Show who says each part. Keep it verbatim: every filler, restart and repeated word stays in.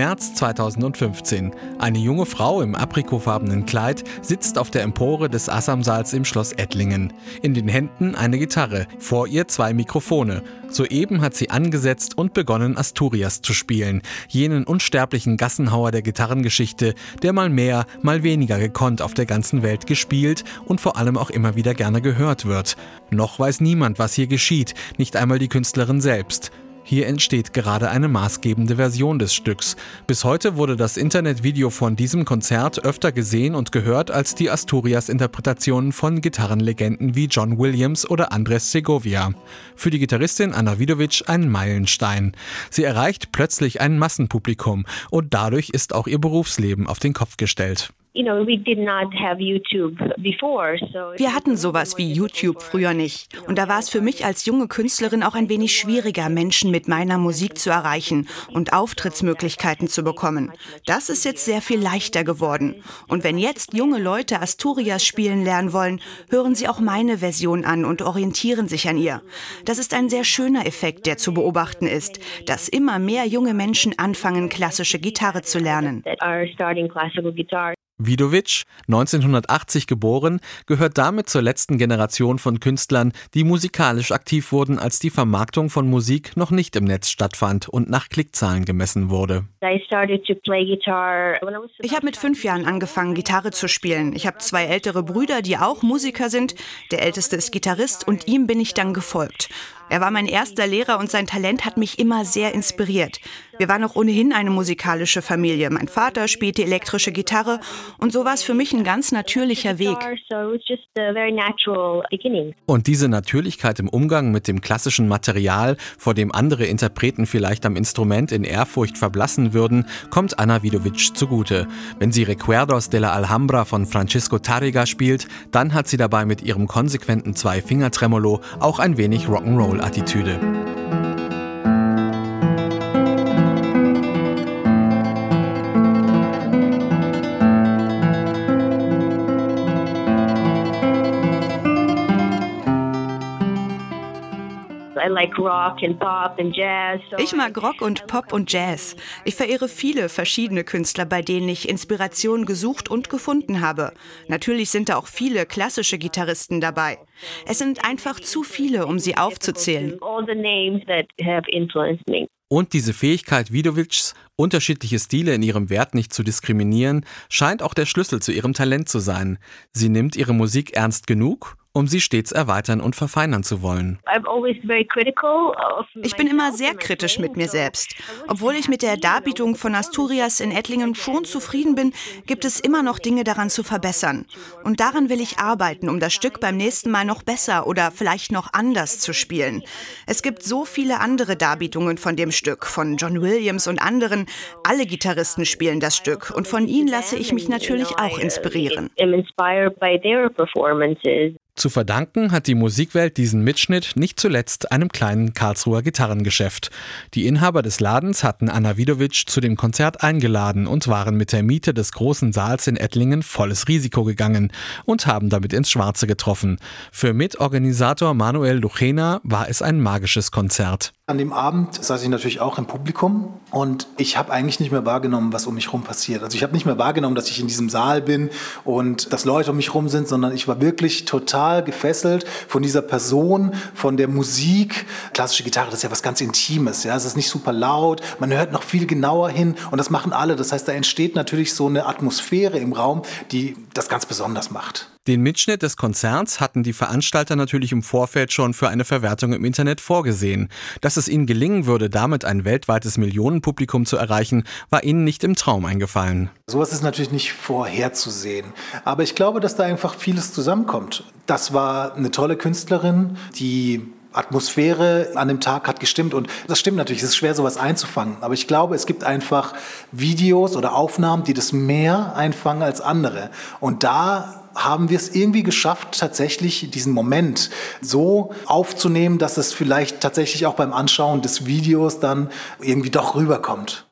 Speaker 1: März zweitausendfünfzehn. Eine junge Frau im aprikotfarbenen Kleid sitzt auf der Empore des Assamsaals im Schloss Ettlingen. In den Händen eine Gitarre, vor ihr zwei Mikrofone. Soeben hat sie angesetzt und begonnen, Asturias zu spielen. Jenen unsterblichen Gassenhauer der Gitarrengeschichte, der mal mehr, mal weniger gekonnt auf der ganzen Welt gespielt und vor allem auch immer wieder gerne gehört wird. Noch weiß niemand, was hier geschieht, nicht einmal die Künstlerin selbst. Hier entsteht gerade eine maßgebende Version des Stücks. Bis heute wurde das Internetvideo von diesem Konzert öfter gesehen und gehört als die Asturias-Interpretationen von Gitarrenlegenden wie John Williams oder Andres Segovia. Für die Gitarristin Ana Vidovic ein Meilenstein. Sie erreicht plötzlich ein Massenpublikum und dadurch ist auch ihr Berufsleben auf den Kopf gestellt.
Speaker 2: Wir hatten sowas wie YouTube früher nicht. Und da war es für mich als junge Künstlerin auch ein wenig schwieriger, Menschen mit meiner Musik zu erreichen und Auftrittsmöglichkeiten zu bekommen. Das ist jetzt sehr viel leichter geworden. Und wenn jetzt junge Leute Asturias spielen lernen wollen, hören sie auch meine Version an und orientieren sich an ihr. Das ist ein sehr schöner Effekt, der zu beobachten ist, dass immer mehr junge Menschen anfangen, klassische Gitarre zu lernen.
Speaker 1: Vidovic, neunzehnhundertachtzig geboren, gehört damit zur letzten Generation von Künstlern, die musikalisch aktiv wurden, als die Vermarktung von Musik noch nicht im Netz stattfand und nach Klickzahlen gemessen wurde.
Speaker 2: Ich habe mit fünf Jahren angefangen, Gitarre zu spielen. Ich habe zwei ältere Brüder, die auch Musiker sind. Der älteste ist Gitarrist und ihm bin ich dann gefolgt. Er war mein erster Lehrer und sein Talent hat mich immer sehr inspiriert. Wir waren auch ohnehin eine musikalische Familie. Mein Vater spielte elektrische Gitarre und so war es für mich ein ganz natürlicher Weg.
Speaker 1: Und diese Natürlichkeit im Umgang mit dem klassischen Material, vor dem andere Interpreten vielleicht am Instrument in Ehrfurcht verblassen würden, kommt Ana Vidovic zugute. Wenn sie Recuerdos de la Alhambra von Francisco Tárrega spielt, dann hat sie dabei mit ihrem konsequenten Zwei-Finger-Tremolo auch ein wenig Rock'n'Roll-Attitüde.
Speaker 2: Ich mag Rock und Pop und Jazz. Ich verehre viele verschiedene Künstler, bei denen ich Inspiration gesucht und gefunden habe. Natürlich sind da auch viele klassische Gitarristen dabei. Es sind einfach zu viele, um sie aufzuzählen.
Speaker 1: Und diese Fähigkeit Vidovics, unterschiedliche Stile in ihrem Wert nicht zu diskriminieren, scheint auch der Schlüssel zu ihrem Talent zu sein. Sie nimmt ihre Musik ernst genug, um sie stets erweitern und verfeinern zu wollen.
Speaker 2: Ich bin immer sehr kritisch mit mir selbst. Obwohl ich mit der Darbietung von Asturias in Ettlingen schon zufrieden bin, gibt es immer noch Dinge daran zu verbessern. Und daran will ich arbeiten, um das Stück beim nächsten Mal noch besser oder vielleicht noch anders zu spielen. Es gibt so viele andere Darbietungen von dem Stück, von John Williams und anderen. Alle Gitarristen spielen das Stück und von ihnen lasse ich mich natürlich auch inspirieren.
Speaker 1: Zu verdanken hat die Musikwelt diesen Mitschnitt nicht zuletzt einem kleinen Karlsruher Gitarrengeschäft. Die Inhaber des Ladens hatten Ana Vidovic zu dem Konzert eingeladen und waren mit der Miete des großen Saals in Ettlingen volles Risiko gegangen und haben damit ins Schwarze getroffen. Für Mitorganisator Manuel Lucena war es ein magisches Konzert.
Speaker 3: An dem Abend saß ich natürlich auch im Publikum und ich habe eigentlich nicht mehr wahrgenommen, was um mich herum passiert. Also ich habe nicht mehr wahrgenommen, dass ich in diesem Saal bin und dass Leute um mich herum sind, sondern ich war wirklich total gefesselt von dieser Person, von der Musik. Klassische Gitarre, das ist ja was ganz Intimes. Ja? Es ist nicht super laut, man hört noch viel genauer hin und das machen alle. Das heißt, da entsteht natürlich so eine Atmosphäre im Raum, die das ganz besonders macht.
Speaker 1: Den Mitschnitt des Konzerts hatten die Veranstalter natürlich im Vorfeld schon für eine Verwertung im Internet vorgesehen. Dass es ihnen gelingen würde, damit ein weltweites Millionenpublikum zu erreichen, war ihnen nicht im Traum eingefallen.
Speaker 3: Sowas ist natürlich nicht vorherzusehen. Aber ich glaube, dass da einfach vieles zusammenkommt. Das war eine tolle Künstlerin, die Atmosphäre an dem Tag hat gestimmt und das stimmt natürlich, es ist schwer, sowas einzufangen, aber ich glaube, es gibt einfach Videos oder Aufnahmen, die das mehr einfangen als andere und da haben wir es irgendwie geschafft, tatsächlich diesen Moment so aufzunehmen, dass es vielleicht tatsächlich auch beim Anschauen des Videos dann irgendwie doch rüberkommt.